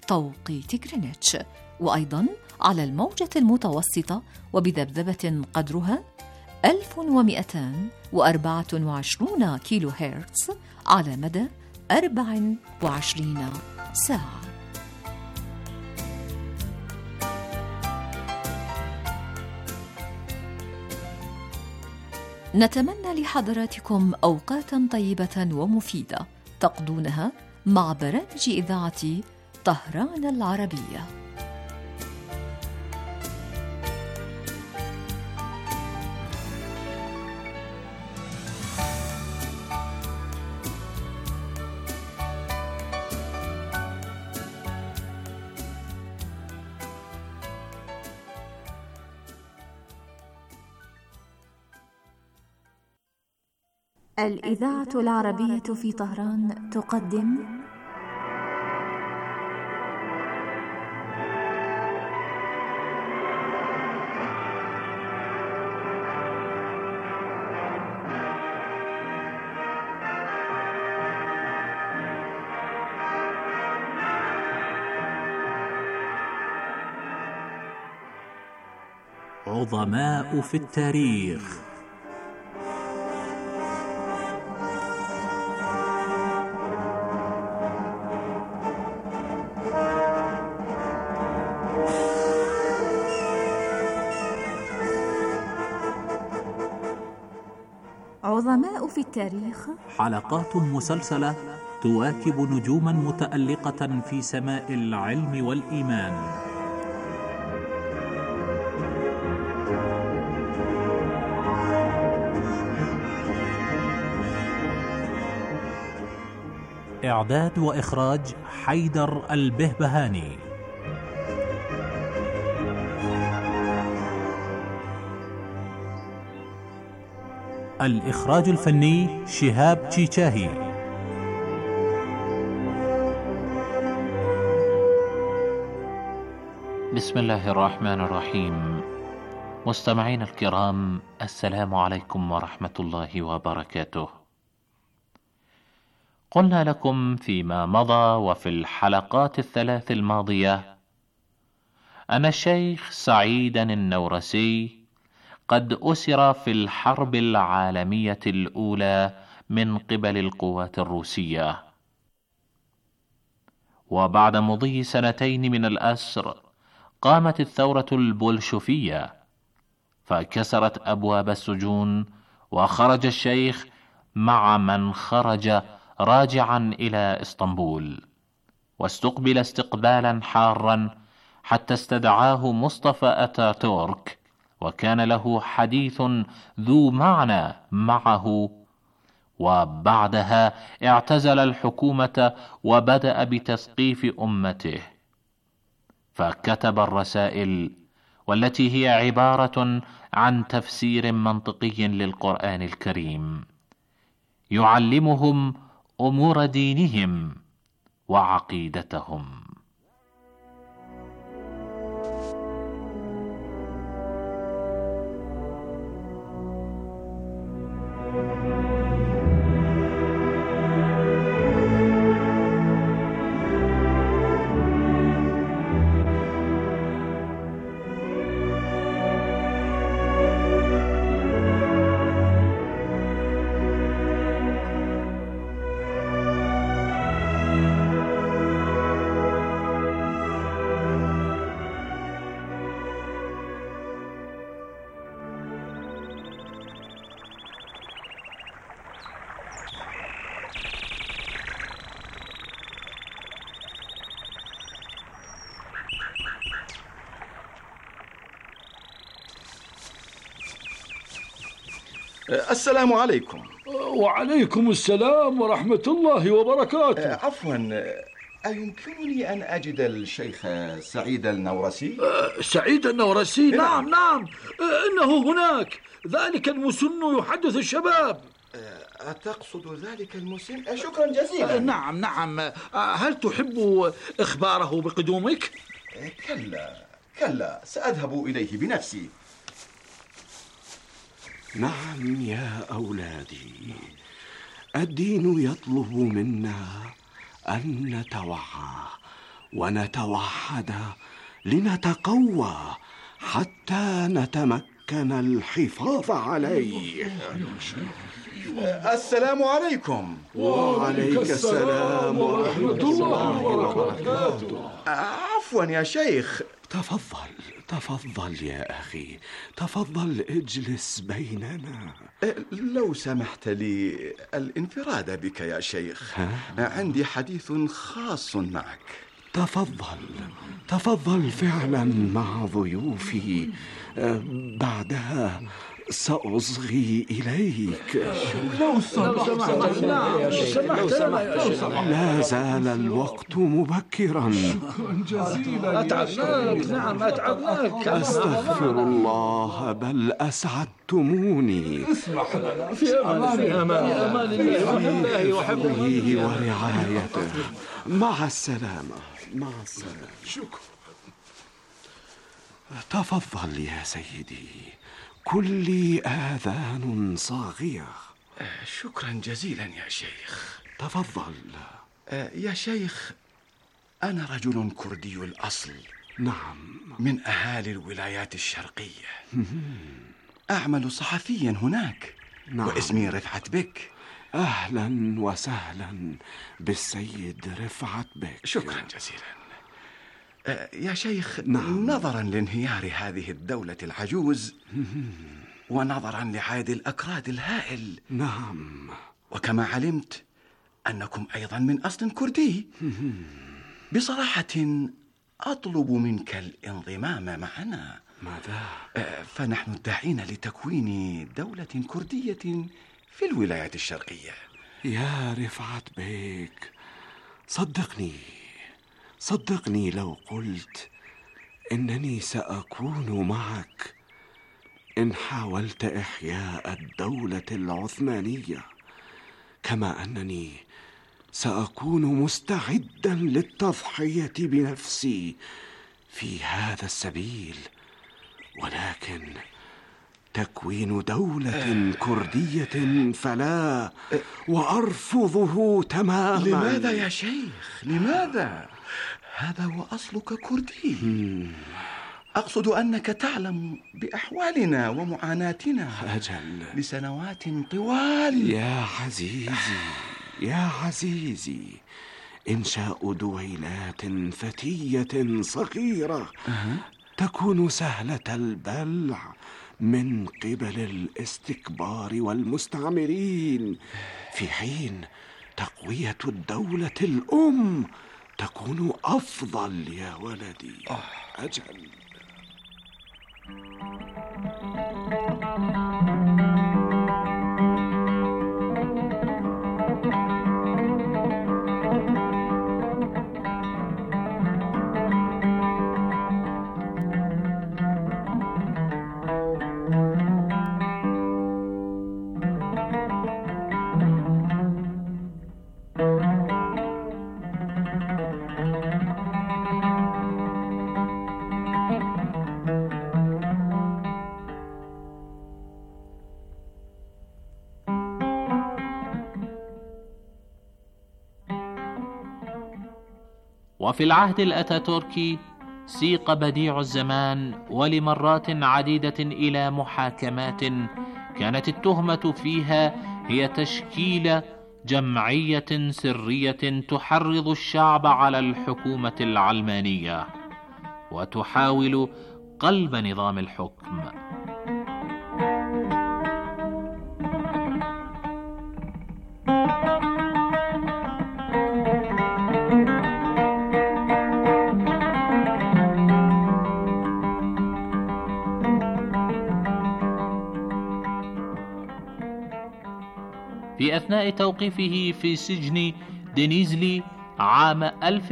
توقيت غرينتش، وأيضا على الموجة المتوسطة وبذبذبة قدرها 1224 كيلو هرتز على مدى 24 ساعة. نتمنى لحضراتكم أوقاتا طيبة ومفيدة تقضونها مع برامج إذاعة طهران العربية. الإذاعة العربية في طهران تقدم عظماء في التاريخ. عظماء في التاريخ، حلقات مسلسلة تواكب نجوما متألقة في سماء العلم والإيمان. إعداد وإخراج حيدر البهبهاني. الإخراج الفني شهاب تشيتشاهي. بسم الله الرحمن الرحيم. مستمعين الكرام، السلام عليكم ورحمة الله وبركاته. قلنا لكم فيما مضى وفي الحلقات الثلاث الماضية أن الشيخ سعيدا النورسي قد أسر في الحرب العالمية الأولى من قبل القوات الروسية، وبعد مضي 2 من الأسر قامت الثورة البولشوفية فكسرت أبواب السجون، وخرج الشيخ مع من خرج راجعا إلى إسطنبول، واستقبل استقبالا حارا حتى استدعاه مصطفى أتاتورك، وكان له حديث ذو معنى معه. وبعدها اعتزل الحكومة وبدأ بتثقيف أمته، فكتب الرسائل والتي هي عبارة عن تفسير منطقي للقرآن الكريم، يعلمهم أمور دينهم وعقيدتهم. السلام عليكم. وعليكم السلام ورحمة الله وبركاته. عفوا، أيمكنني أن أجد الشيخ سعيد النورسي؟ سعيد النورسي؟ نعم نعم، إنه هناك، ذلك المسن يحدث الشباب. أتقصد ذلك المسن؟ شكرا جزيلا. نعم نعم، هل تحب إخباره بقدومك؟ كلا، سأذهب إليه بنفسي. نعم يا أولادي، الدين يطلب منا أن نتوعى ونتوحد لنتقوى حتى نتمكن الحفاظ عليه. السلام عليكم. وعليك السلام ورحمة الله وبركاته. عفوا يا شيخ. تفضل يا أخي، تفضل اجلس بيننا. لو سمحت لي الانفراد بك يا شيخ، عندي حديث خاص معك. تفضل فعلا مع ضيوفي، بعدها سأصغي إليك. لو سمحت. لا زال الوقت مبكرا. أتعبناك. نعم أتعبناك. أستغفر الله، بل أسعدتموني. في أمان الله وحفظه ورعايته. مع السلامة. شكرا. تفضل يا سيدي، كلي آذان صاغية. شكرا جزيلا يا شيخ. تفضل. يا شيخ، أنا رجل كردي الأصل. نعم. من أهالي الولايات الشرقية. أعمل صحفيا هناك. نعم. واسمي رفعت بك. أهلا وسهلا بالسيد رفعت بك. شكرا جزيلا. يا شيخ، نعم. نظرا لانهيار هذه الدولة العجوز ونظرا لعدد الأكراد الهائل، نعم، وكما علمت أنكم أيضا من أصل كردي، بصراحة أطلب منك الانضمام معنا. ماذا؟ فنحن داعين لتكوين دولة كردية في الولايات الشرقية. يا رفعت بيك، صدقني لو قلت إنني سأكون معك إن حاولت إحياء الدولة العثمانية، كما أنني سأكون مستعدا للتضحية بنفسي في هذا السبيل، ولكن تكوين دولة كردية فلا، وأرفضه تماما. لماذا يا شيخ؟ لماذا؟ هذا هو أصلك كردي. أقصد أنك تعلم بأحوالنا ومعاناتنا. أجل، لسنوات طوال. يا عزيزي، إنشاء دويلات فتية صغيرة تكون سهلة البلع من قبل الاستكبار والمستعمرين، في حين تقوية الدولة الأم تكون أفضل يا ولدي. أجل. وفي العهد الأتاتوركي سيق بديع الزمان ولمرات عديدة إلى محاكمات كانت التهمة فيها هي تشكيل جمعية سرية تحرض الشعب على الحكومة العلمانية وتحاول قلب نظام الحكم. في أثناء توقيفه في سجن دينيزلي عام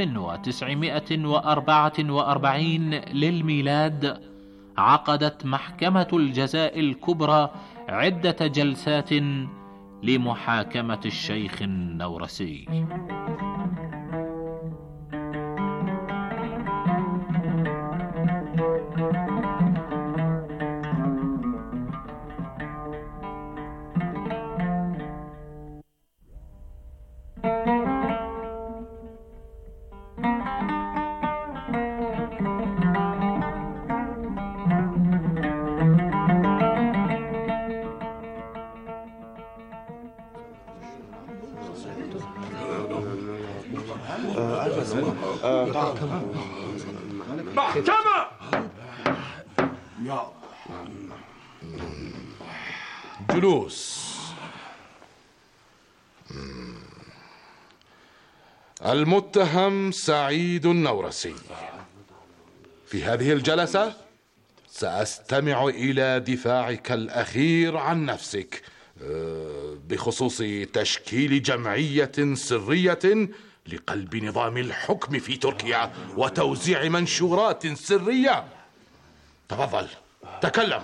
1944 للميلاد، عقدت محكمة الجزاء الكبرى عدة جلسات لمحاكمة الشيخ النورسي. محكمة. جلوس. المتهم سعيد النورسي. في هذه الجلسة سأستمع إلى دفاعك الأخير عن نفسك بخصوص تشكيل جمعية سرية لقلب نظام الحكم في تركيا وتوزيع منشورات سرية. تفضل تكلم.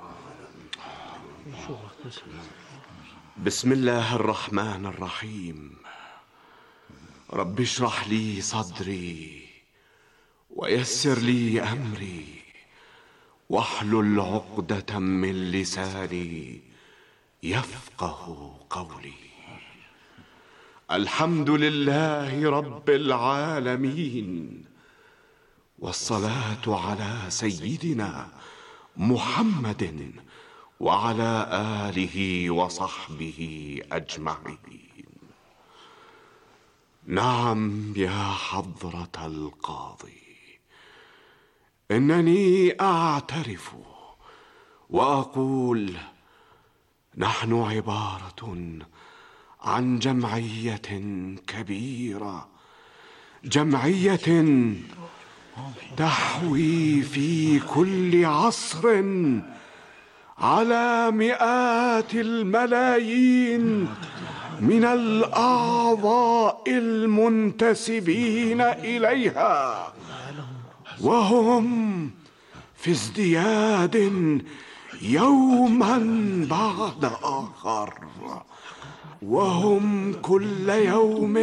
بسم الله الرحمن الرحيم. رب اشرح لي صدري ويسر لي أمري واحلل عقدة من لساني يفقه قولي. الحمد لله رب العالمين، والصلاة على سيدنا محمد وعلى آله وصحبه أجمعين. نعم يا حضرة القاضي، إنني أعترف وأقول نحن عبارة عن جمعية كبيرة، جمعية تحوي في كل عصر على مئات الملايين من الأعضاء المنتسبين إليها، وهم في ازدياد يوما بعد آخر، وهم كل يوم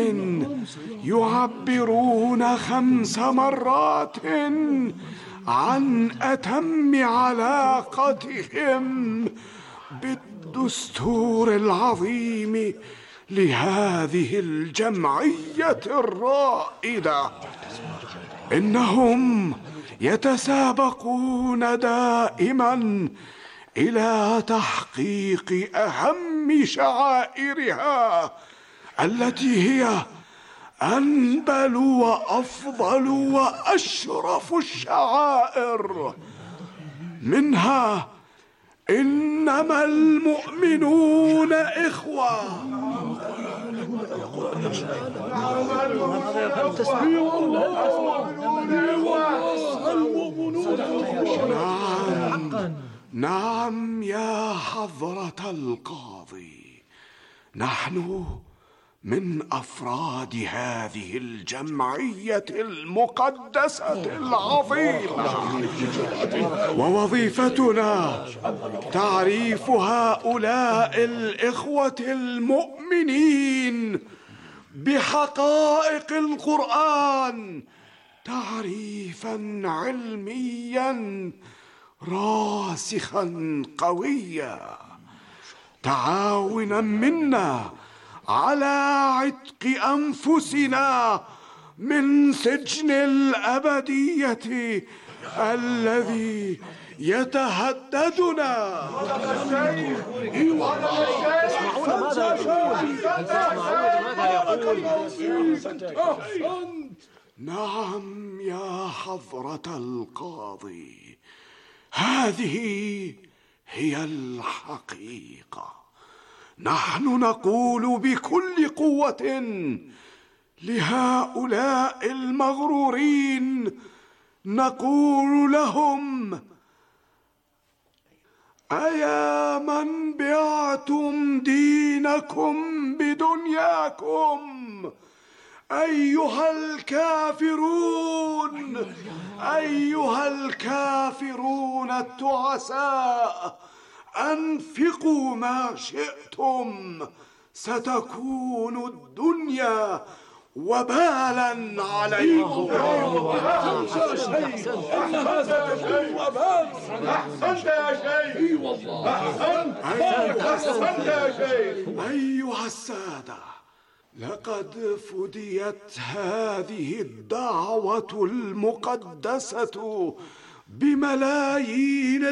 يعبرون 5 مرات عن أتم علاقتهم بالدستور العظيم لهذه الجمعية الرائدة. إنهم يتسابقون دائما إلى تحقيق أهم شعائرها التي هي أنبل وأفضل وأشرف الشعائر، منها إنما المؤمنون إخوة. نعم يا حضرة القاضي، نحن من أفراد هذه الجمعية المقدسة العظيمة، ووظيفتنا تعريف هؤلاء الإخوة المؤمنين بحقائق القرآن تعريفا علميا راسخا قويا، تعاونا منا على عتق أنفسنا من سجن الأبدية الذي يتهددنا. نعم يا حضرة القاضي، هذه هي الحقيقة. نحن نقول بكل قوة لهؤلاء المغرورين، نقول لهم: أيا من بعتم دينكم بدنياكم أيها الكافرون، أيها الكافرون التعساء، أنفقوا ما شئتم ستكون الدنيا وبالا عليكم. أحسنت يا شيخ، أحسنت يا شيخ. أيها السادة، لقد فديت هذه الدعوة المقدسة بملايين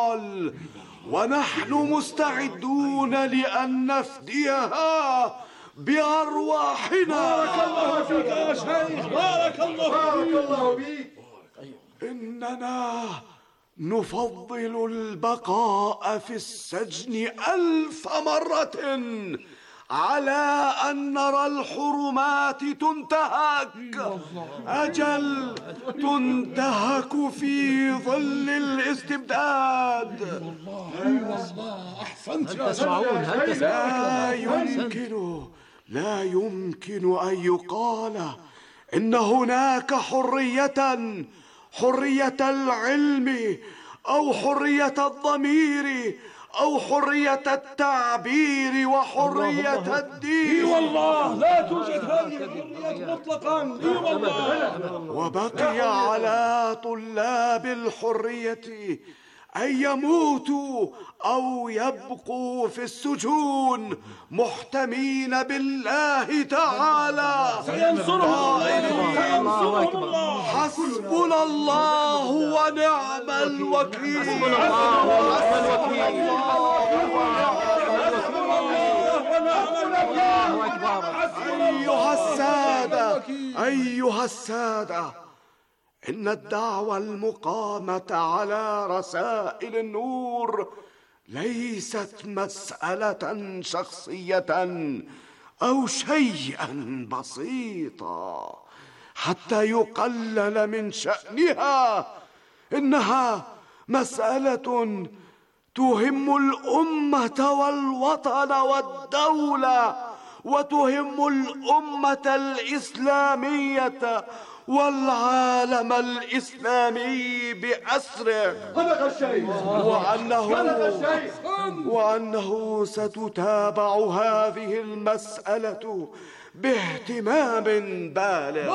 الأبطال، ونحن مستعدون لأن نفديها بأرواحنا. بارك الله فيك يا شيخ، بارك الله فيك. إننا نفضل البقاء في السجن 1000 مرة على أن نرى الحرمات تنتهك. أجل تنتهك في ظل الاستبداد. أحسنت يا لا يمكن أن يقال إن هناك حرية العلم أو حرية الضمير أو حرية التعبير وحرية الدين. والله لا توجد هذه الحريات مطلقا. والله. وبقي على طلاب الحرية أن يموتوا أو يبقوا في السجون محتمين بالله تعالى. سينصرهم الله. حسبنا الله ونعم الوكيل. أيها السادة، إن الدعوة المقامة على رسائل النور ليست مسألة شخصية أو شيئا بسيطا حتى يقلل من شأنها. إنها مسألة تهم الأمة والوطن والدولة، وتهم الأمة الإسلامية والعالم الإسلامي بأسره، وأنه ستتابع هذه المسألة باهتمام بالغ.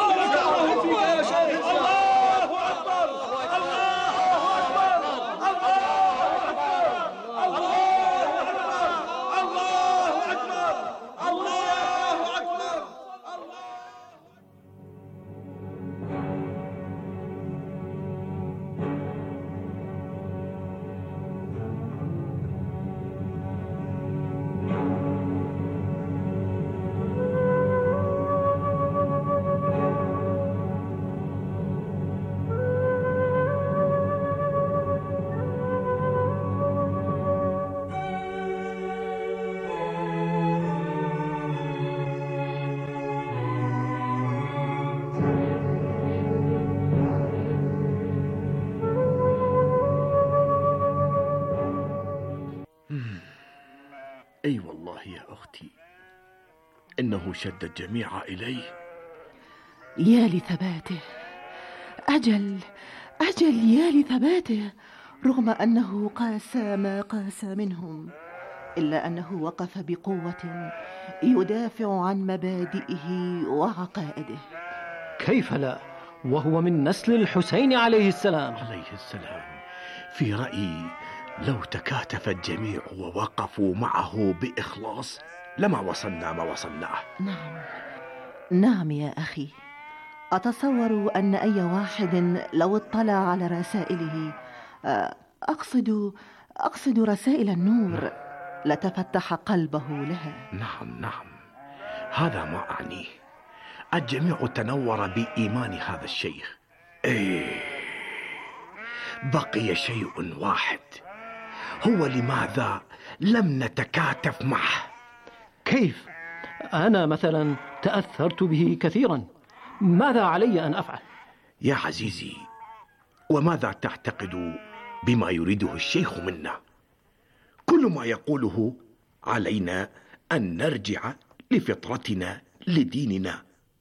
أي والله يا أختي، إنه شد الجميع إليه. يا لثباته، أجل يا لثباته، رغم أنه قاسى ما قاسى منهم، إلا أنه وقف بقوة يدافع عن مبادئه وعقائده. كيف لا، وهو من نسل الحسين عليه السلام. في رأيي لو تكاتف الجميع ووقفوا معه بإخلاص لما وصلنا ما وصلناه. نعم يا أخي، أتصور أن أي واحد لو اطلع على رسائله، أقصد رسائل النور، لتفتح قلبه لها. نعم، هذا ما أعنيه. الجميع تنور بإيمان هذا الشيخ. بقي شيء واحد، هو لماذا لم نتكاتف معه؟ كيف؟ أنا مثلا تأثرت به كثيرا، ماذا علي أن أفعل؟ يا عزيزي، وماذا تعتقد بما يريده الشيخ منا؟ كل ما يقوله علينا أن نرجع لفطرتنا لديننا،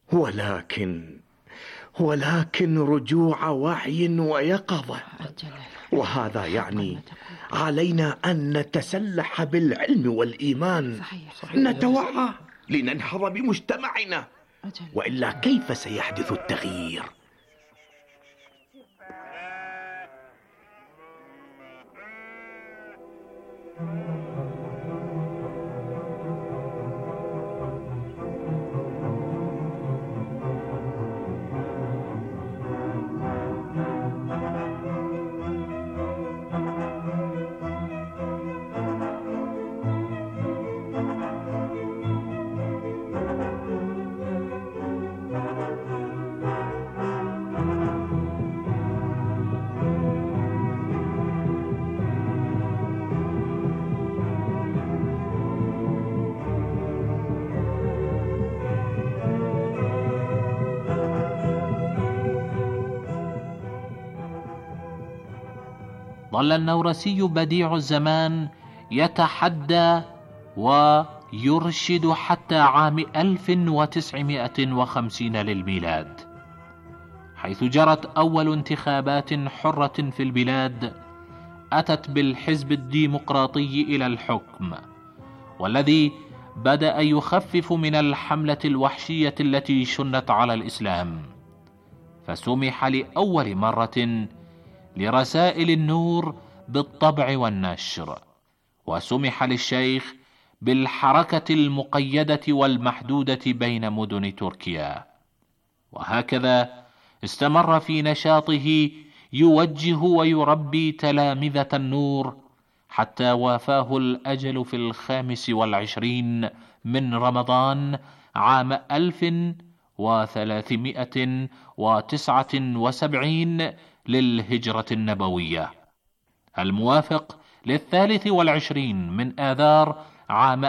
ولكن رجوع وعي ويقظة، وهذا يعني علينا أن نتسلح بالعلم والإيمان. صحيح. نتوعى لننهض بمجتمعنا، وإلا كيف سيحدث التغيير؟ ظل النورسي بديع الزمان يتحدى ويرشد حتى عام 1950 للميلاد، حيث جرت أول انتخابات حرة في البلاد أتت بالحزب الديمقراطي إلى الحكم، والذي بدأ يخفف من الحملة الوحشية التي شنت على الإسلام، فسمح لأول مرة لرسائل النور بالطبع والنشر، وسمح للشيخ بالحركة المقيدة والمحدودة بين مدن تركيا. وهكذا استمر في نشاطه يوجه ويربي تلامذة النور حتى وافاه الأجل في 25 من رمضان عام 1379 للهجرة النبوية، الموافق 23 من آذار عام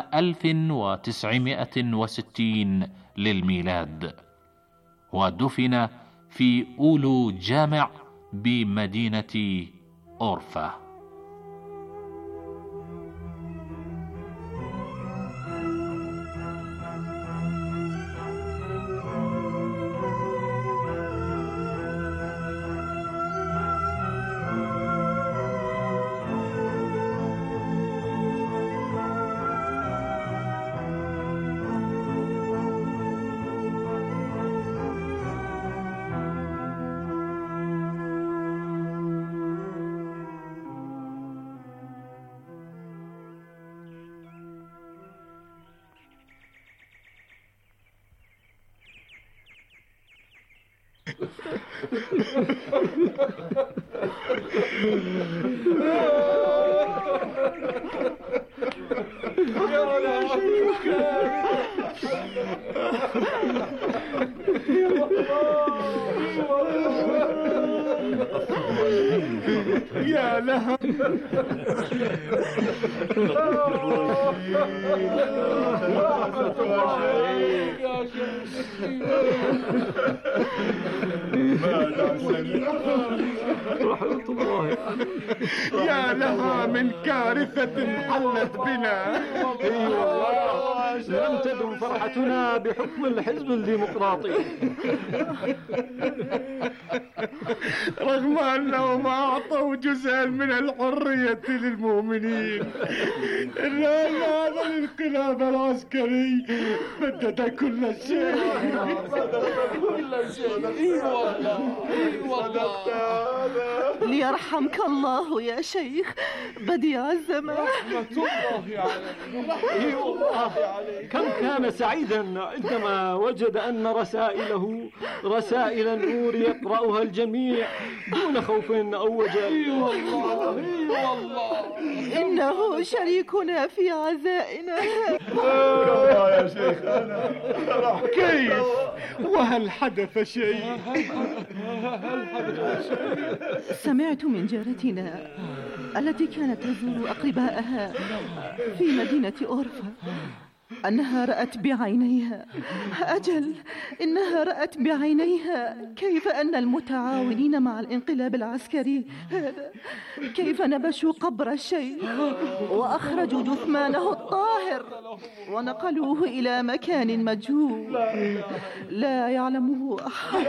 1960 للميلاد، ودفن في أولو جامع بمدينة أورفا. يا لها يا لها من كارثة حلت بنا. اي والله لم تدم فرحتنا بحكم الحزب الديمقراطي، رغم أنهم أعطوا جزءا من الحرية للمؤمنين، إلا أن هذا الانقلاب العسكري بدد كل شيء. ليرحمك الله يا شيخ بديع الزمان. اي والله كم كان سعيدا عندما وجد أن رسائله رسائل النور يقرأها الجميع دون خوف أو وجل. إنه شريكنا في عزائنا. يا شيخ كيف؟ وهل حدث شيء؟ سمعت من جارتنا التي كانت تزور أقربائها في مدينة أورفا أنها رأت بعينيها، أجل إنها رأت بعينيها كيف أن المتعاونين مع الانقلاب العسكري هذا كيف نبشوا قبر الشيخ وأخرجوا جثمانه الطاهر ونقلوه إلى مكان مجهول لا يعلمه أحد.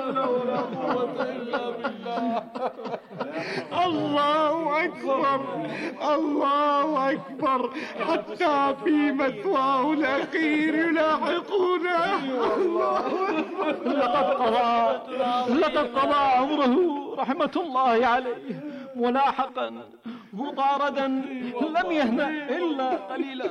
الله أكبر الله أكبر، حتى في مثواه الأخير يلاحقونه. لقد قضى عمره رحمة الله عليه ملاحقا مطاردا لم يهنأ إلا قليلا،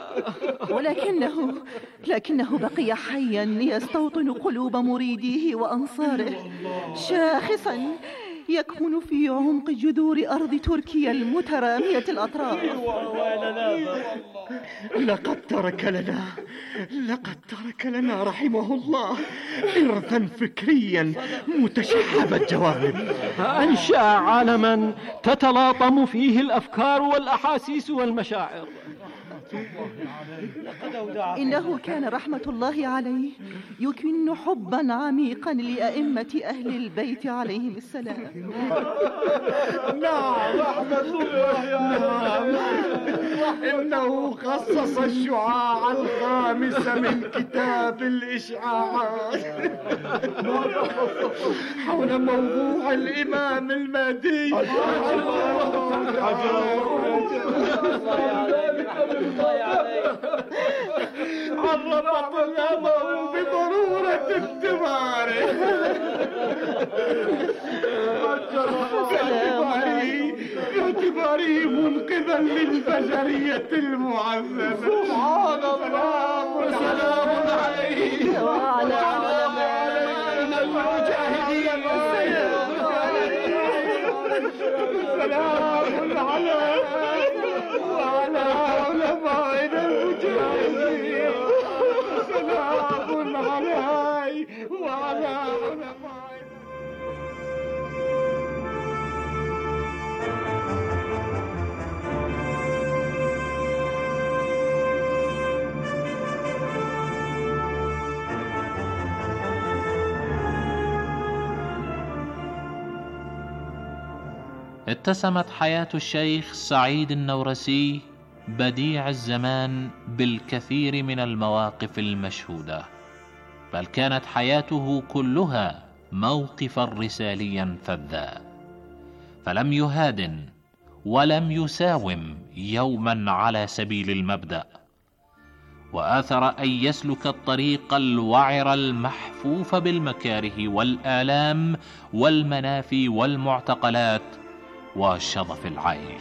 لكنه بقي حيا يستوطن قلوب مريديه وأنصاره، شاخصا يكمن في عمق جذور أرض تركيا المترامية الأطراف. لقد ترك لنا رحمه الله إرثا فكريا متشعب الجوانب، أنشأ عالما تتلاطم فيه الأفكار والأحاسيس والمشاعر. إنه كان رحمة الله عليه يكن حبا عميقا لأئمة أهل البيت عليهم السلام. نعم رحمة الله، نعم. إنه خصص الشعاع الخامس من كتاب الإشعاعات حول موضوع الإمام المهدي. عرف طلابه بضرورة اختباره باعتباره منقذا للبشرية المعذبة. سبحان الله. سلام عليه وعلى علماء المجاهدين. سلام عليه وعلى علماء المجاهدين. سلام عليه وعلى علماء. اتسمت حياة الشيخ سعيد النورسي بديع الزمان بالكثير من المواقف المشهودة، بل كانت حياته كلها موقفا رساليا فذا، فلم يهادن ولم يساوم يوما على سبيل المبدأ، وآثر أن يسلك الطريق الوعر المحفوف بالمكاره والآلام والمنافي والمعتقلات وشظف العيش.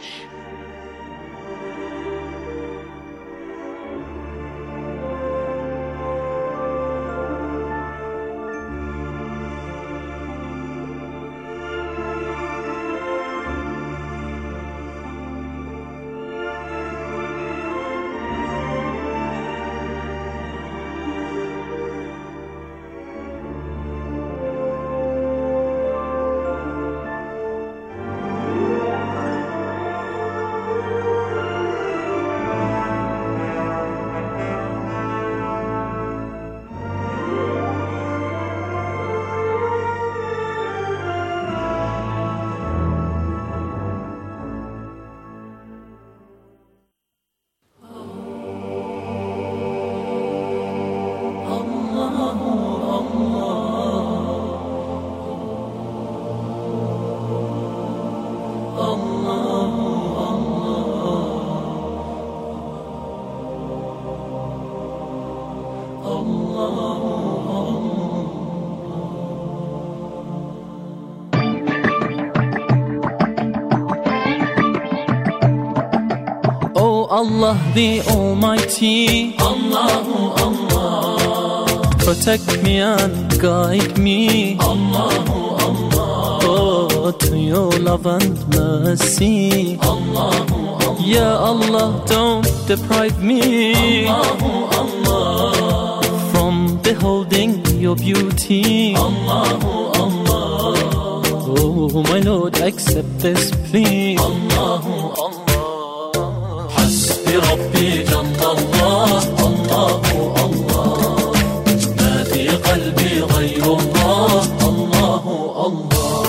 Allah the Almighty, Allahu Allah, protect me and guide me, Allahu Allah, oh, to your love and mercy, Allahu Allah, Ya Allah, don't deprive me, Allahu Allah, from beholding your beauty, Allahu Allah, oh my Lord, accept this plea, Allahu Allah. ربي جل الله، الله الله، ما في قلبي غير الله، الله الله.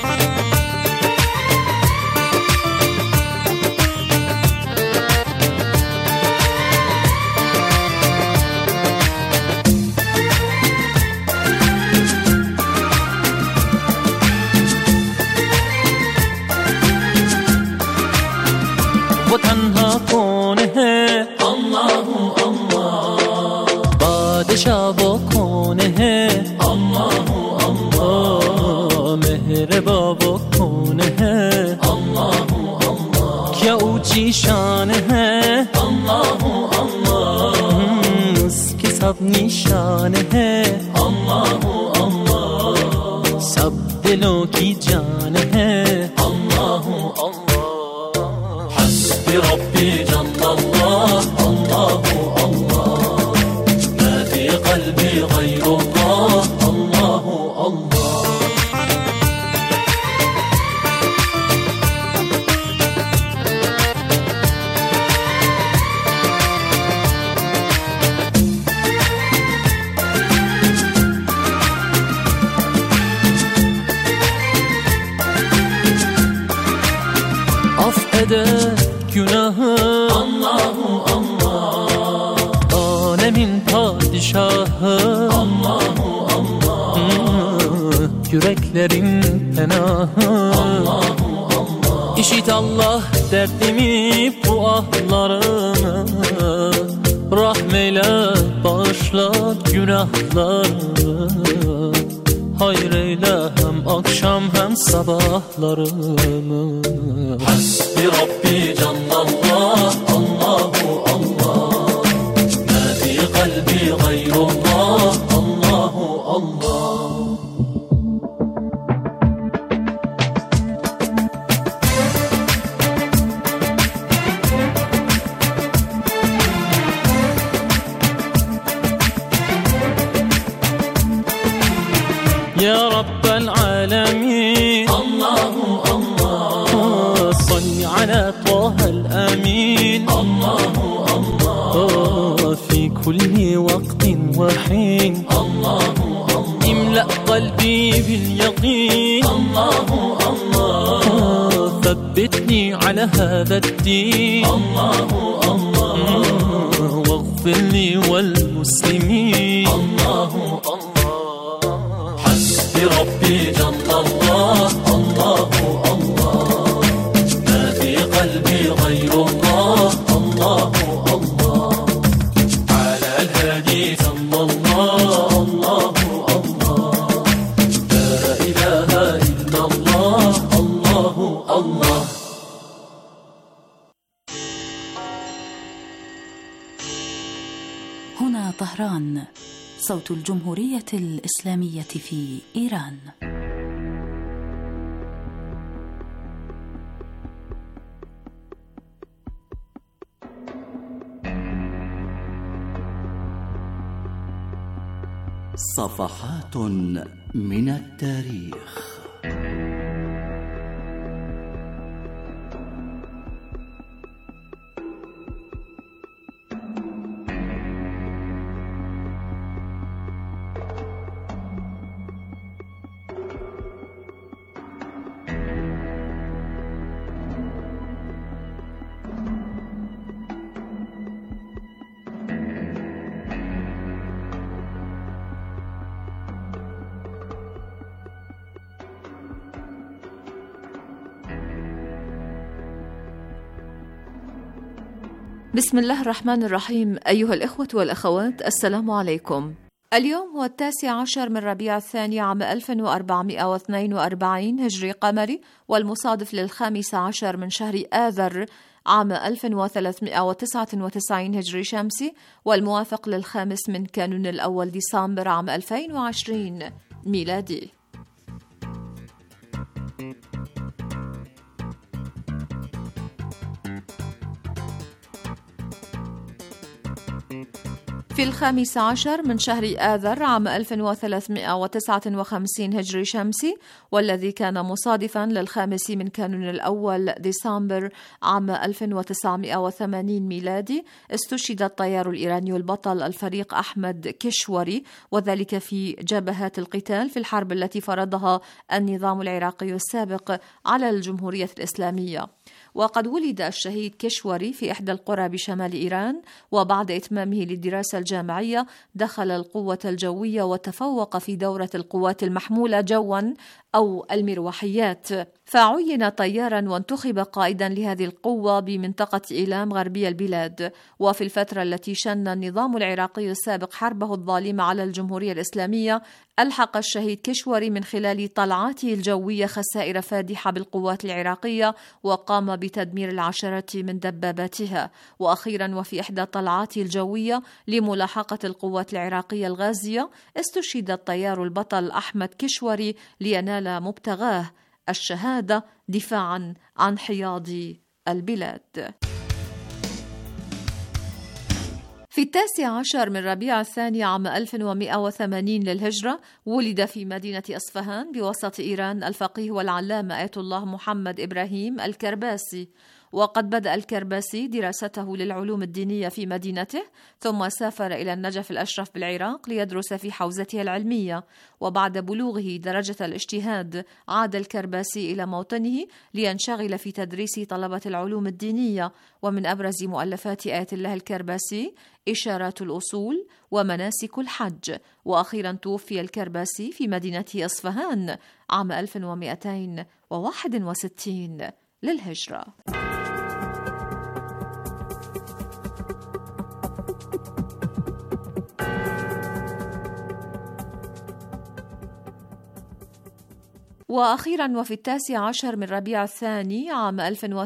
وتنها كونه الله الله، بادشاہ وہ کون ہے اللہ اللہ، مہرباں وہ کون ہے اللہ اللہ، کیا اونچی شان ہے اللہ اللہ، اس کی سب نشان ہے اللہ اللہ، سب دلوں کی جان ہے اللہ اللہ. ربي جل الله، الله الله، ما في قلبي غير الله، الله الله. بده günahım. Allahu Allah. Alemin padişahı. Allahu Allah. Yüreklerin penahı. Allahu Allah. İşit Allah derdimi, bu ahlarımı. Rahmeyle bağışla günahlarımı. Hayır eyle hem akşam hem sabahlarımı. Hasbi Rabbi Canlallah. Allahu Allah. Ma fi kalbi gayrullah. Allahu Allah. يا رب العالمين. الله الله. صل على طه الأمين. الله الله. في كل وقت وحين. الله الله. املأ قلبي باليقين. الله الله. ثبتني على هذا الدين. الله الله. واغفر لي والمسلمين. الله الله. ربي جل الله. الله الله. ما في قلبي غير الله. الله الله. على الهادي صلى الله. الله الله. لا إله إلا الله. الله الله. هنا طهران، صوت الجمهورية الإسلامية في إيران. صفحات من التاريخ. بسم الله الرحمن الرحيم. أيها الإخوة والأخوات، السلام عليكم. اليوم هو 19 من ربيع الثاني عام 1442 هجري قمري، والمصادف ل15 من شهر آذر عام 1399 هجري شمسي، والموافق لل5 من كانون الأول ديسمبر عام 2020 ميلادي. في 15 من شهر آذر عام 1359 هجري شمسي، والذي كان مصادفا لل5 من كانون الأول ديسمبر عام 1980 ميلادي، استشهد الطيار الإيراني البطل الفريق أحمد كشوري، وذلك في جبهات القتال في الحرب التي فرضها النظام العراقي السابق على الجمهورية الإسلامية. وقد ولد الشهيد كشوري في إحدى القرى بشمال إيران، وبعد إتمامه للدراسة الجامعية دخل القوة الجوية وتفوق في دورة القوات المحمولة جوا أو المروحيات، فعين طيارا وانتخب قائدا لهذه القوة بمنطقة إيلام غربي البلاد. وفي الفترة التي شن النظام العراقي السابق حربه الظالمة على الجمهورية الإسلامية، ألحق الشهيد كشوري من خلال طلعاته الجوية خسائر فادحة بالقوات العراقية، وقام بتدمير العشرات من دباباتها. وأخيرا وفي إحدى طلعاته الجوية لملاحقة القوات العراقية الغازية، استشهد الطيار البطل أحمد كشوري لينال مبتغاه، الشهادة دفاعا عن حياض البلاد. في 19 من ربيع الثاني عام 1180 للهجرة ولد في مدينة أصفهان بوسط إيران الفقيه والعلامة آية الله محمد إبراهيم الكرباسي، وقد بدأ الكرباسي دراسته للعلوم الدينية في مدينته، ثم سافر إلى النجف الأشرف بالعراق ليدرس في حوزته العلمية. وبعد بلوغه درجة الاجتهاد عاد الكرباسي إلى موطنه لينشغل في تدريس طلبة العلوم الدينية. ومن أبرز مؤلفات آية الله الكرباسي إشارات الأصول ومناسك الحج. وأخيرا توفي الكرباسي في مدينته إصفهان عام 1261 للهجرة. وأخيرا وفي 19 من ربيع الثاني عام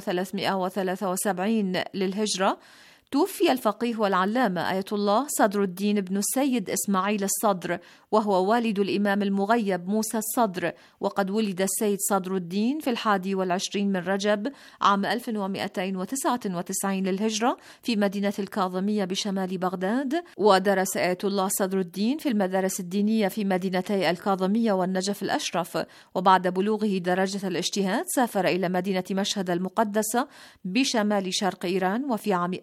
1373 للهجرة توفي الفقيه والعلامة آية الله صدر الدين بن السيد إسماعيل الصدر، وهو والد الإمام المغيب موسى الصدر. وقد ولد السيد صدر الدين في 21 من رجب عام 1299 للهجرة في مدينة الكاظمية بشمال بغداد. ودرس آية الله صدر الدين في المدارس الدينية في مدينتي الكاظمية والنجف الأشرف. وبعد بلوغه درجة الاجتهاد سافر إلى مدينة مشهد المقدسة بشمال شرق إيران، وفي عام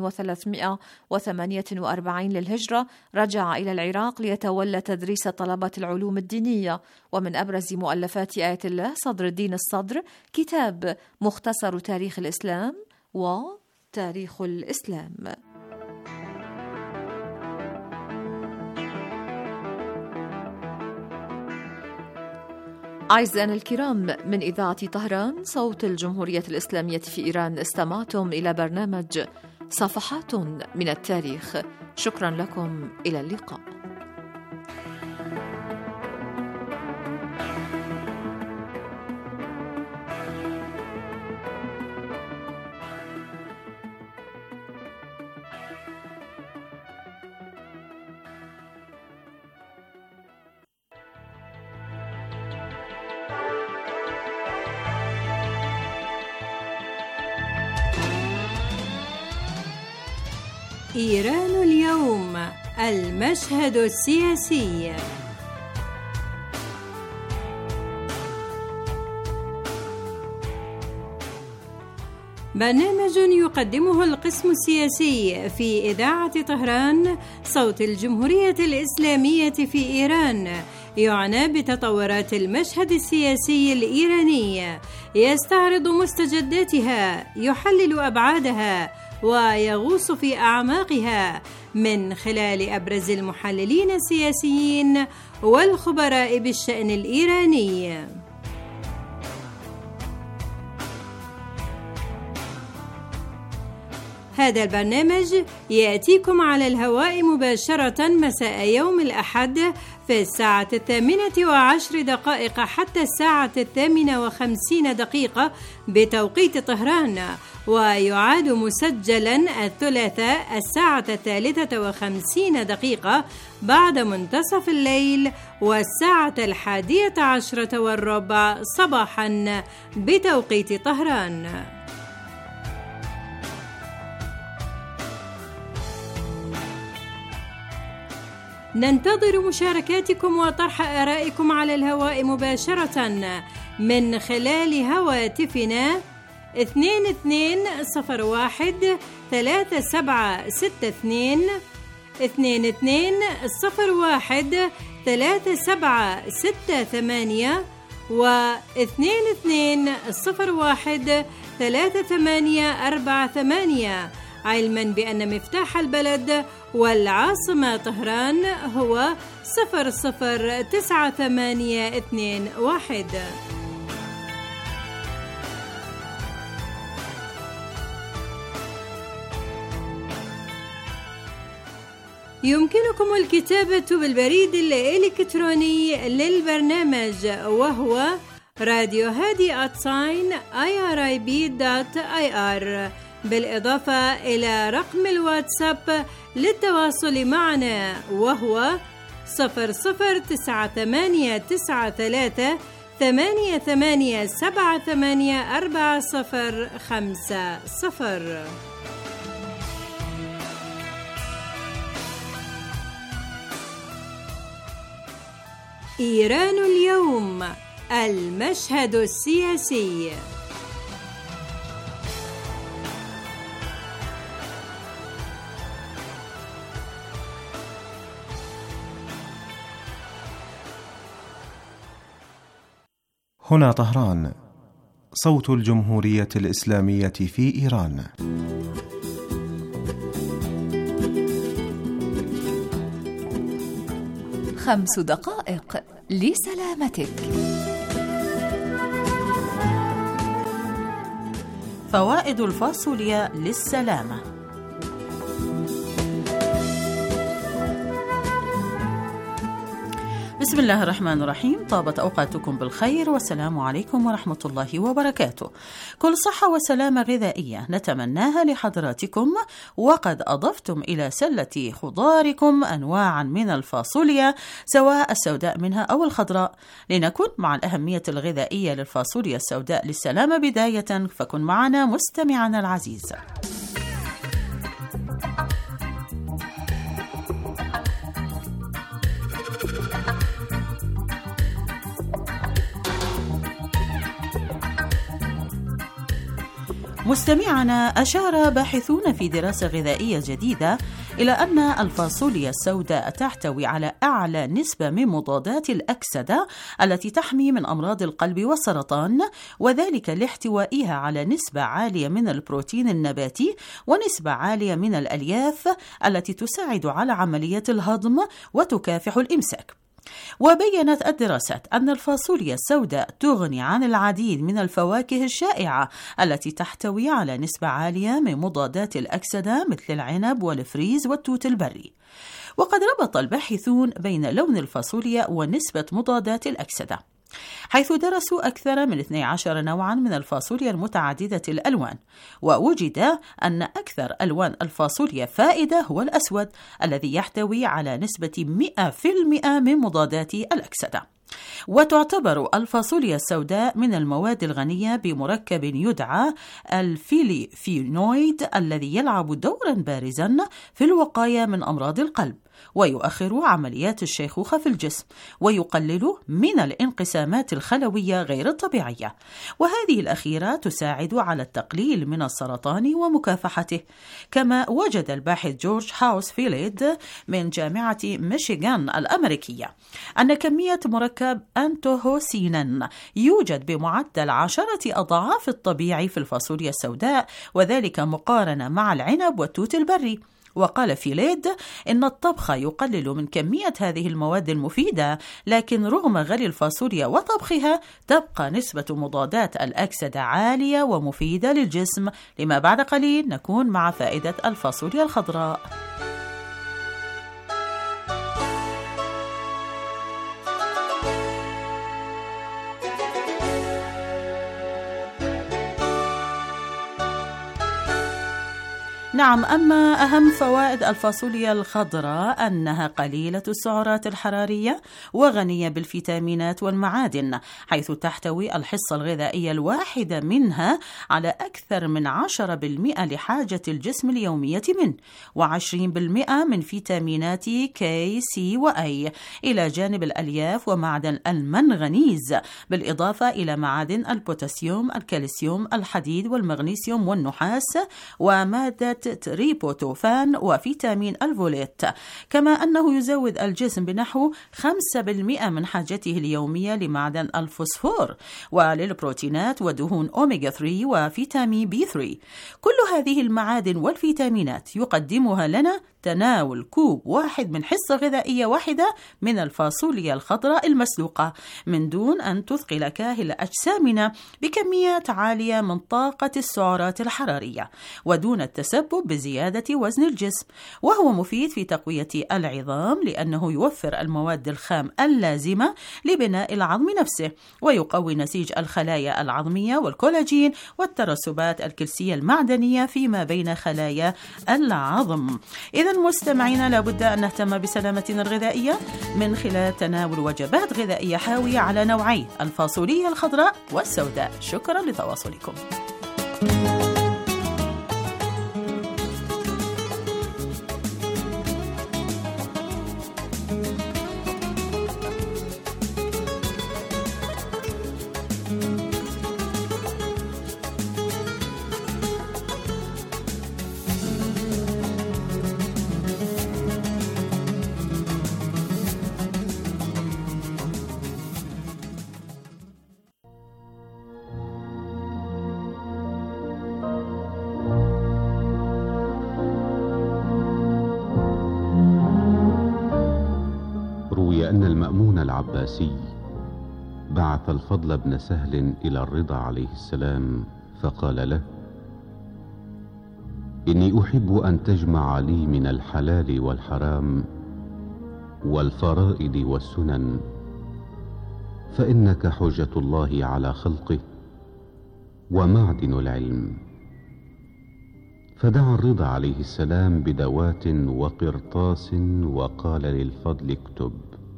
1348 للهجرة رجع إلى العراق ليتولى تدريس طلبة العلوم الدينية. ومن أبرز مؤلفات آية الله صدر الدين الصدر كتاب مختصر تاريخ الإسلام وتاريخ الإسلام. أعزائنا الكرام، من إذاعة طهران صوت الجمهورية الإسلامية في إيران استمعتم إلى برنامج صفحات من التاريخ. شكرا لكم، إلى اللقاء. إيران اليوم، المشهد السياسي. برنامج يقدمه القسم السياسي في إذاعة طهران صوت الجمهورية الإسلامية في إيران، يعنى بتطورات المشهد السياسي الإيراني، يستعرض مستجداتها، يحلل أبعادها، ويغوص في أعماقها من خلال أبرز المحللين السياسيين والخبراء بالشأن الإيراني. هذا البرنامج يأتيكم على الهواء مباشرة مساء يوم الأحد في الساعة 8:10 حتى الساعة 8:50 بتوقيت طهران، ويعاد مسجلا الثلاثاء الساعة 3:50 بعد منتصف الليل، والساعة 11:10 صباحا بتوقيت طهران. ننتظر مشاركاتكم وطرح آرائكم على الهواء مباشرة من خلال هواتفنا 2201 3762 2201 3768 و 2201 3848، علما بأن مفتاح البلد والعاصمة طهران هو 009821. يمكنكم الكتابة بالبريد الإلكتروني للبرنامج، وهو radiohadi@irib.ir، بالإضافة إلى رقم الواتساب للتواصل معنا، وهو 009893 88784050. إيران اليوم، المشهد السياسي. هنا طهران، صوت الجمهورية الإسلامية في إيران. خمس دقائق لسلامتك. فوائد الفاصوليا للسلامة. بسم الله الرحمن الرحيم. طابت أوقاتكم بالخير والسلام عليكم ورحمة الله وبركاته. كل صحة وسلامة غذائية نتمناها لحضراتكم، وقد أضفتم إلى سلة خضاركم أنواعا من الفاصوليا سواء السوداء منها أو الخضراء. لنكن مع الأهمية الغذائية للفاصوليا السوداء للسلامة بداية، فكن معنا مستمعنا العزيز. مستمعنا، أشار باحثون في دراسة غذائية جديدة إلى أن الفاصوليا السوداء تحتوي على أعلى نسبة من مضادات الأكسدة التي تحمي من أمراض القلب والسرطان، وذلك لاحتوائها على نسبة عالية من البروتين النباتي ونسبة عالية من الألياف التي تساعد على عملية الهضم وتكافح الإمساك. وبيّنت الدراسات أن الفاصوليا السوداء تغني عن العديد من الفواكه الشائعة التي تحتوي على نسبة عالية من مضادات الأكسدة مثل العنب والفريز والتوت البري. وقد ربط الباحثون بين لون الفاصوليا ونسبة مضادات الأكسدة، حيث درسوا أكثر من 12 نوعا من الفاصوليا المتعددة الألوان، ووجد أن أكثر ألوان الفاصوليا فائدة هو الأسود الذي يحتوي على نسبة 100% من مضادات الأكسدة. وتعتبر الفاصوليا السوداء من المواد الغنية بمركب يدعى الفيليفينويد الذي يلعب دورا بارزا في الوقاية من أمراض القلب، ويؤخر عمليات الشيخوخة في الجسم، ويقلل من الانقسامات الخلوية غير الطبيعية، وهذه الأخيرة تساعد على التقليل من السرطان ومكافحته. كما وجد الباحث جورج هاوسفيلد من جامعة ميشيغان الأمريكية أن كمية مركب أنتوهوسينين يوجد بمعدل 10 أضعاف الطبيعي في الفاصوليا السوداء، وذلك مقارنة مع العنب والتوت البري. وقال فيليد إن الطبخ يقلل من كمية هذه المواد المفيدة، لكن رغم غلي الفاصوليا وطبخها تبقى نسبة مضادات الأكسدة عالية ومفيدة للجسم. لما بعد قليل نكون مع فائدة الفاصوليا الخضراء. نعم، أما أهم فوائد الفاصوليا الخضراء أنها قليلة السعرات الحرارية وغنية بالفيتامينات والمعادن، حيث تحتوي الحصة الغذائية الواحدة منها على أكثر من 10% لحاجة الجسم اليومية منه، و20% من فيتامينات كي سي وأي، إلى جانب الألياف ومعدن المنغنيز، بالإضافة إلى معادن البوتاسيوم، الكالسيوم، الحديد والمغنيسيوم والنحاس، ومادة تريبوتوفان وفيتامين الفوليت. كما أنه يزود الجسم بنحو 5% من حاجته اليومية لمعدن الفوسفور وللبروتينات ودهون أوميغا 3 وفيتامين B3. كل هذه المعادن والفيتامينات يقدمها لنا تناول كوب واحد من حصة غذائية واحدة من الفاصوليا الخضراء المسلوقة، من دون أن تثقل كاهل أجسامنا بكميات عالية من طاقة السعرات الحرارية، ودون التسبب بزيادة وزن الجسم. وهو مفيد في تقوية العظام لأنه يوفر المواد الخام اللازمة لبناء العظم نفسه، ويقوي نسيج الخلايا العظمية والكولاجين والترسبات الكلسية المعدنية فيما بين خلايا العظم. إذا مستمعينا، لابد أن نهتم بسلامتنا الغذائية من خلال تناول وجبات غذائية حاوية على نوعي الفاصوليا الخضراء والسوداء. شكرا لتواصلكم. أن المأمون العباسي بعث الفضل بن سهل إلى الرضا عليه السلام فقال له: إني أحب أن تجمع لي من الحلال والحرام والفرائض والسنن، فإنك حجة الله على خلقه ومعدن العلم. فدعا الرضا عليه السلام بدوات وقرطاس وقال للفضل: اكتب.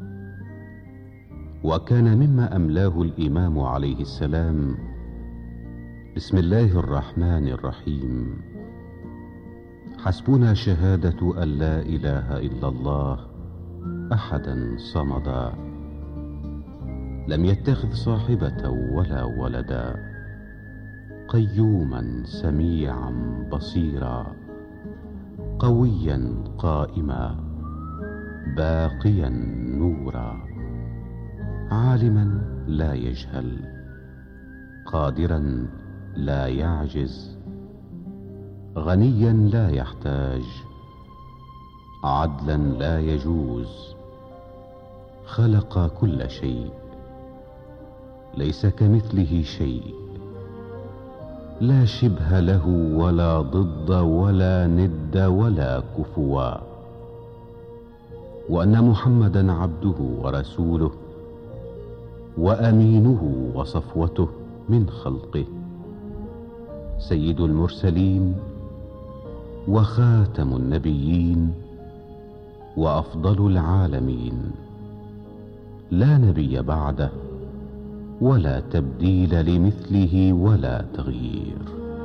وكان مما أملاه الإمام عليه السلام: بسم الله الرحمن الرحيم، حسبنا شهادة أن لا إله إلا الله أحدا صمدا، لم يتخذ صاحبة ولا ولدا، قيوما سميعا بصيرا، قويا قائما، باقيا نورا، عالما لا يجهل، قادرا لا يعجز، غنيا لا يحتاج، عدلا لا يجوز، خلق كل شيء، ليس كمثله شيء، لا شبه له ولا ضد ولا ند ولا كفوا، وأن محمدا عبده ورسوله وأمينه وصفوته من خلقه، سيد المرسلين وخاتم النبيين وأفضل العالمين، لا نبي بعده ولا تبديل لمثله ولا تغيير.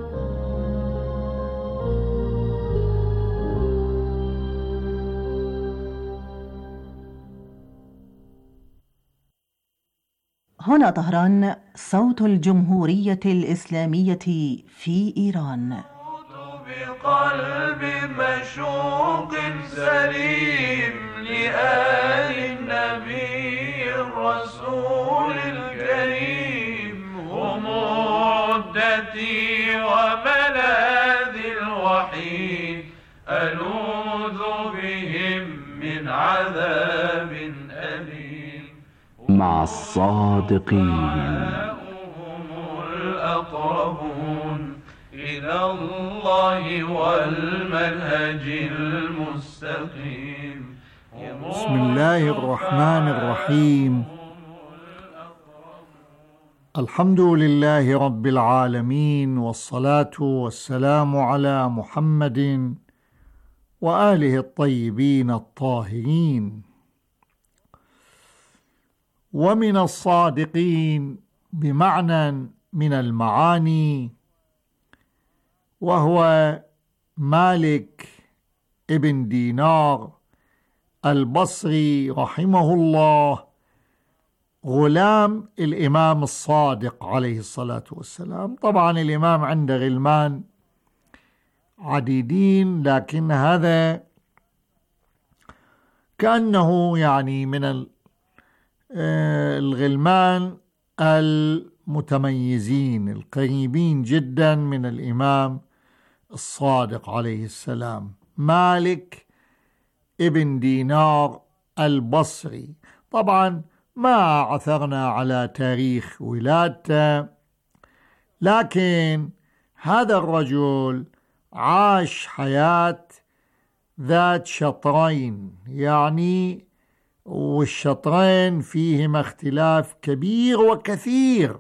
هنا طهران، صوت الجمهورية الإسلامية في إيران. بقلب مشوق سليم لآل النبي الرسول الكريم، هم عدتي وملاذي الوحيد، ألوذ بهم من عذاب أليم. مع الصادقين هم الأقربون إلى الله والمنهج المستقيم. بسم الله الرحمن الرحيم. الحمد لله رب العالمين، والصلاة والسلام على محمد وآله الطيبين الطاهرين. ومن الصادقين بمعنى من المعاني، وهو مالك ابن دينار البصري رحمه الله، غلام الإمام الصادق عليه الصلاة والسلام. طبعا الإمام عنده غلمان عديدين، لكن هذا كأنه يعني من الغلمان المتميزين القريبين جدا من الإمام الصادق عليه السلام، مالك ابن دينار البصري. طبعا ما عثرنا على تاريخ ولادته، لكن هذا الرجل عاش حياة ذات شطرين، يعني والشطرين فيهما اختلاف كبير وكثير،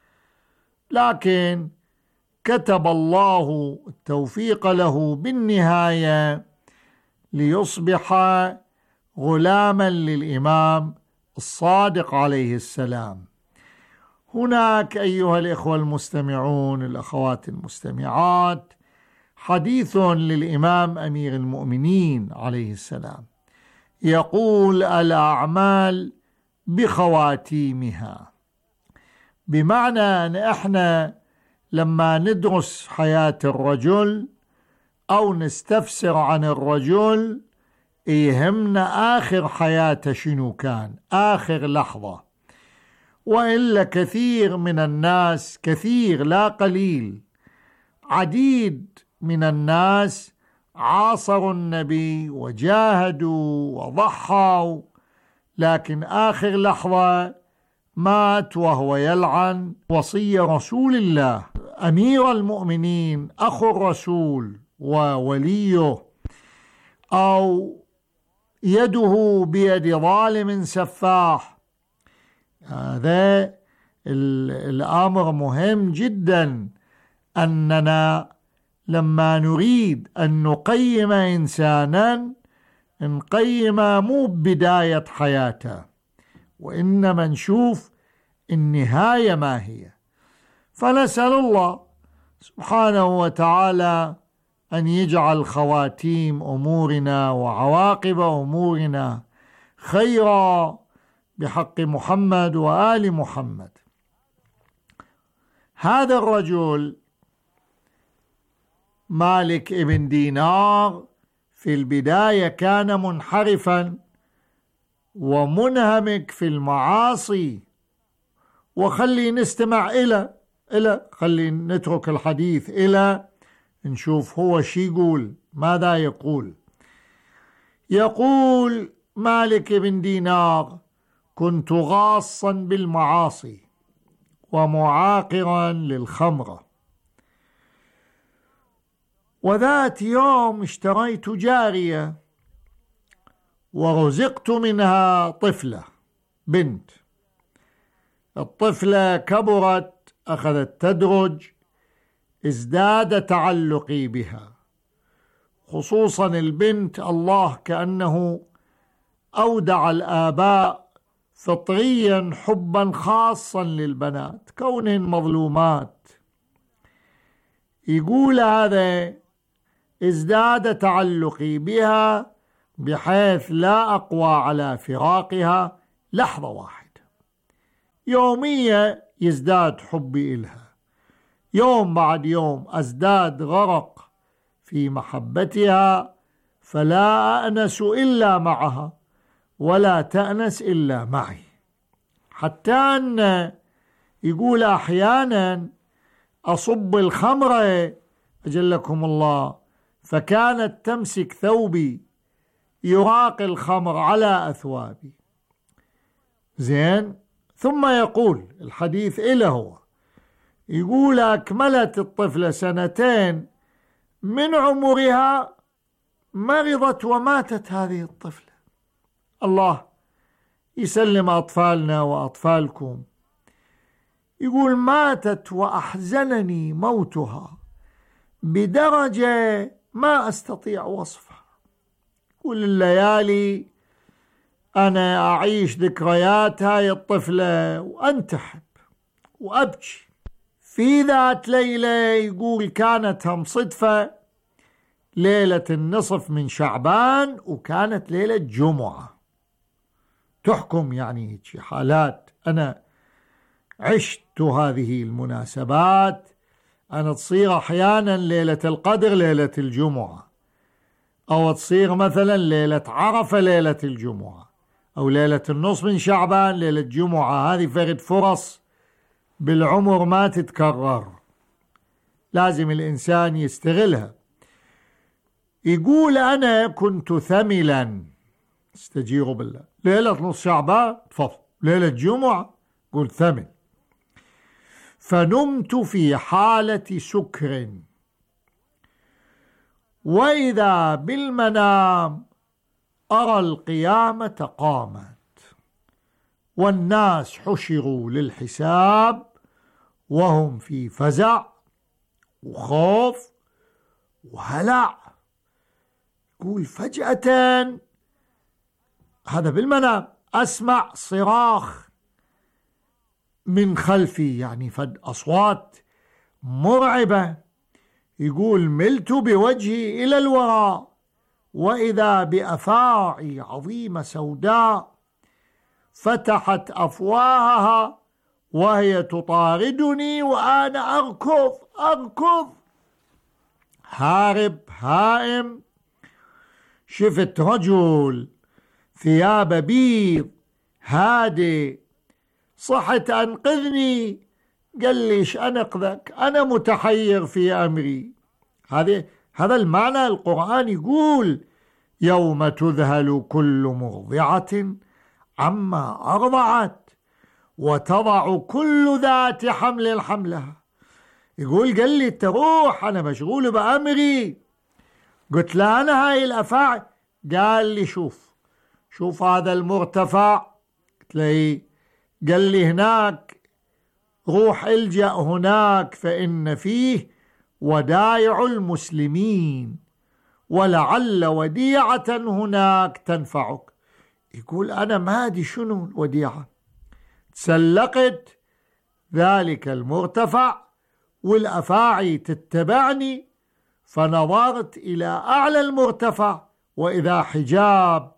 لكن كتب الله التوفيق له بالنهاية ليصبح غلاما للإمام الصادق عليه السلام. هناك أيها الإخوة المستمعون، الأخوات المستمعات، حديث للإمام أمير المؤمنين عليه السلام، يقول: الأعمال بخواتيمها، بمعنى أن إحنا لما ندرس حياة الرجل أو نستفسر عن الرجل يهمنا آخر حياته شنو كان، آخر لحظة. وإلا كثير من الناس، كثير لا قليل، عديد من الناس عاصروا النبي وجاهدوا وضحوا، لكن آخر لحظة مات وهو يلعن وصي رسول الله أمير المؤمنين أخو الرسول ووليه، أو يده بيد ظالم سفاح. هذا الأمر مهم جدا، أننا لما نريد أن نقيم إنسانا نقيم مو بداية حياته، وإنما نشوف النهاية ما هي. فنسأل الله سبحانه وتعالى أن يجعل خواتيم أمورنا وعواقب أمورنا خيرا بحق محمد وآل محمد. هذا الرجل مالك ابن دينار في البداية كان منحرفا ومنهمك في المعاصي، وخلي نستمع خلي نترك الحديث نشوف هو شي يقول، ماذا يقول. يقول مالك بن دينار: كنت غاصا بالمعاصي ومعاقرا للخمرة، وذات يوم اشتريت جارية ورزقت منها طفلة بنت. الطفلة كبرت، أخذت تدرج، ازداد تعلقي بها، خصوصا البنت. الله كأنه أودع الآباء فطريا حبا خاصا للبنات كونهن مظلومات. يقول هذا: ازداد تعلقي بها بحيث لا أقوى على فراقها لحظة واحدة. يوميا يزداد حبي إلها، يوم بعد يوم أزداد غرق في محبتها، فلا أأنس إلا معها ولا تأنس إلا معي. حتى أن يقول أحيانا أصب الخمر أجلكم الله، فكانت تمسك ثوبي يراقي الخمر على أثوابي. زين. ثم يقول الحديث إله هو، يقول: أكملت الطفلة 2 من عمرها، مرضت وماتت هذه الطفلة. الله يسلم أطفالنا وأطفالكم. يقول: ماتت وأحزنني موتها بدرجة ما أستطيع وصفها. كل الليالي أنا أعيش ذكريات هاي الطفلة وأنتحب وأبكي. في ذات ليلة يقول كانت هم صدفة ليلة النصف من شعبان، وكانت ليلة جمعة. تحكم يعني حالات أنا عشت هذه المناسبات. أنا تصير أحيانا ليلة القدر ليلة الجمعة، أو تصير مثلا ليلة عرفة ليلة الجمعة، أو ليلة النصف من شعبان ليلة جمعة. هذه فرد فرص بالعمر ما تتكرر، لازم الإنسان يستغلها. يقول: أنا كنت ثملا، استجيروا بالله، ليلة نصف شعبان تفضل، ليلة جمعة قلت ثمل. فنمت في حالة سكر، وإذا بالمنام أرى القيامة قامت والناس حشروا للحساب وهم في فزع وخوف وهلع. يقول: فجأة، هذا بالمنام، أسمع صراخ من خلفي، يعني فد أصوات مرعبة. يقول: ملت بوجهي إلى الوراء، وإذا بأفاعي عظيمة سوداء فتحت أفواهها وهي تطاردني وأنا أركض هارب هائم. شفت رجل ثياب بيض هادي، صحت أنقذني، قال لي: إيش أنقذك؟ أنا متحير في أمري. هذا المعنى. القرآن يقول: يوم تذهل كل مرضعة عما أرضعت وتضع كل ذات حمل حملها. يقول قال لي تروح، أنا مشغول بأمري. قلت له أنا هاي الأفاعي. قال لي شوف هذا المرتفع. قلت له إيه؟ قال لي هناك، روح الجأ هناك فإن فيه ودائع المسلمين ولعل وديعة هناك تنفعك. يقول أنا ما أدري شنو الوديعة. تسلقت ذلك المرتفع والأفاعي تتبعني، فنظرت إلى أعلى المرتفع وإذا حجاب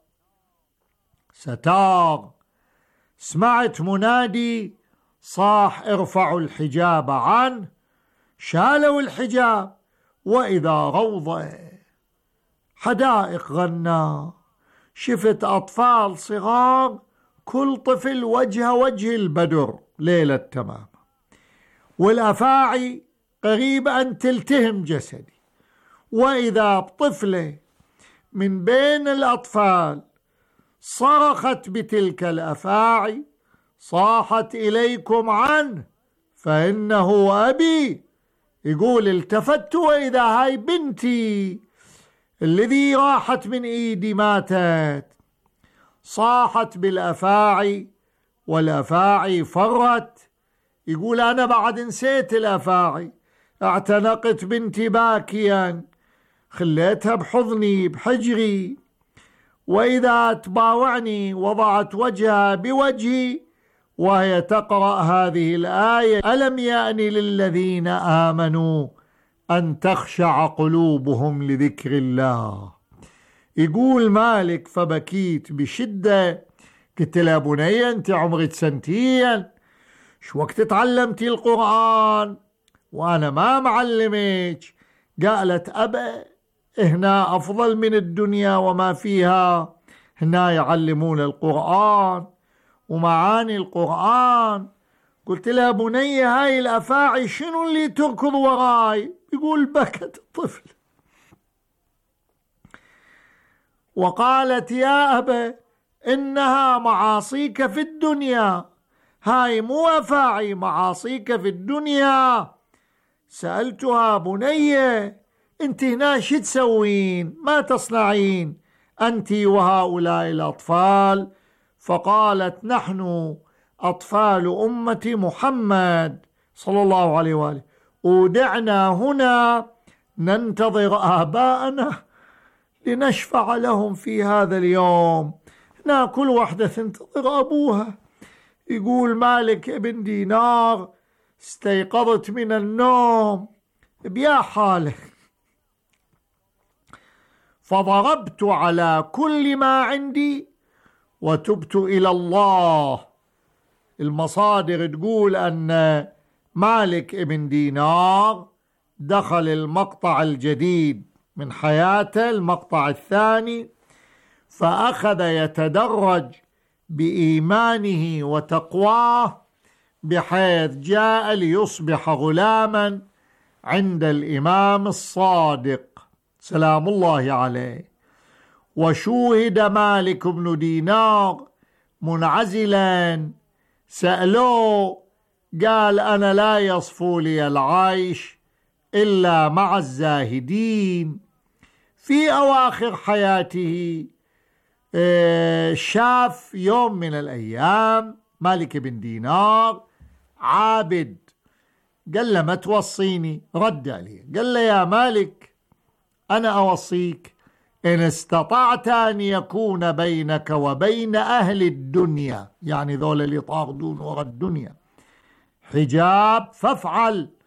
ستار. سمعت منادي صاح ارفعوا الحجاب عنه. شالوا الحجاب وإذا روضة، حدائق غنى. شفت أطفال صغار، كل طفل وجه البدر ليلة تمام، والأفاعي قريب أن تلتهم جسدي. وإذا بطفلة من بين الأطفال صرخت بتلك الأفاعي، صاحت إليكم عنه فإنه أبي. يقول التفت وإذا هاي بنتي الذي راحت من إيدي ماتت. صاحت بالأفاعي والأفاعي فرت. يقول أنا بعد نسيت الأفاعي، اعتنقت بنتي باكيا، خليتها بحضني بحجري، وإذا تباوعني وضعت وجهها بوجهي وهي تقرأ هذه الآية: ألم يأن للذين آمنوا أن تخشع قلوبهم لذكر الله. يقول مالك فبكيت بشدة. قلت لها بني أنت عمرك 2 سنين، شو وقت تعلمتي القرآن وأنا ما معلمك؟ قالت أبا هنا أفضل من الدنيا وما فيها، هنا يعلمون القرآن ومعاني القرآن. قلت لها بني هاي الأفاعي شنو اللي تركض وراي؟ يقول بكت الطفل وقالت يا أبا إنها معاصيك في الدنيا، هاي مو أفاعي، معاصيك في الدنيا. سألتها بنية أنت هنا شو تسوين؟ ما تصنعين أنت وهؤلاء الأطفال؟ فقالت نحن أطفال أمة محمد صلى الله عليه وآله، ودعنا هنا ننتظر آباءنا لنشفع لهم في هذا اليوم. هنا كل واحدة تنتظر أبوها. يقول مالك ابن دينار استيقظت من النوم بيا حاله، فضربت على كل ما عندي وتبت إلى الله. المصادر تقول أن مالك ابن دينار دخل المقطع الجديد من حياته، المقطع الثاني، فأخذ يتدرج بإيمانه وتقواه بحيث جاء ليصبح غلاما عند الإمام الصادق سلام الله عليه. وشوهد مالك بن دينار منعزلا، سألوه قال أنا لا يصفو لي العيش إلا مع الزاهدين. في أواخر حياته شاف يوم من الأيام مالك بن دينار عابد، قال له ما توصيني؟ رد عليه قال له يا مالك أنا أوصيك إن استطعت أن يكون بينك وبين أهل الدنيا، يعني ذول اللي طاردون وراء الدنيا، حجاب فافعل،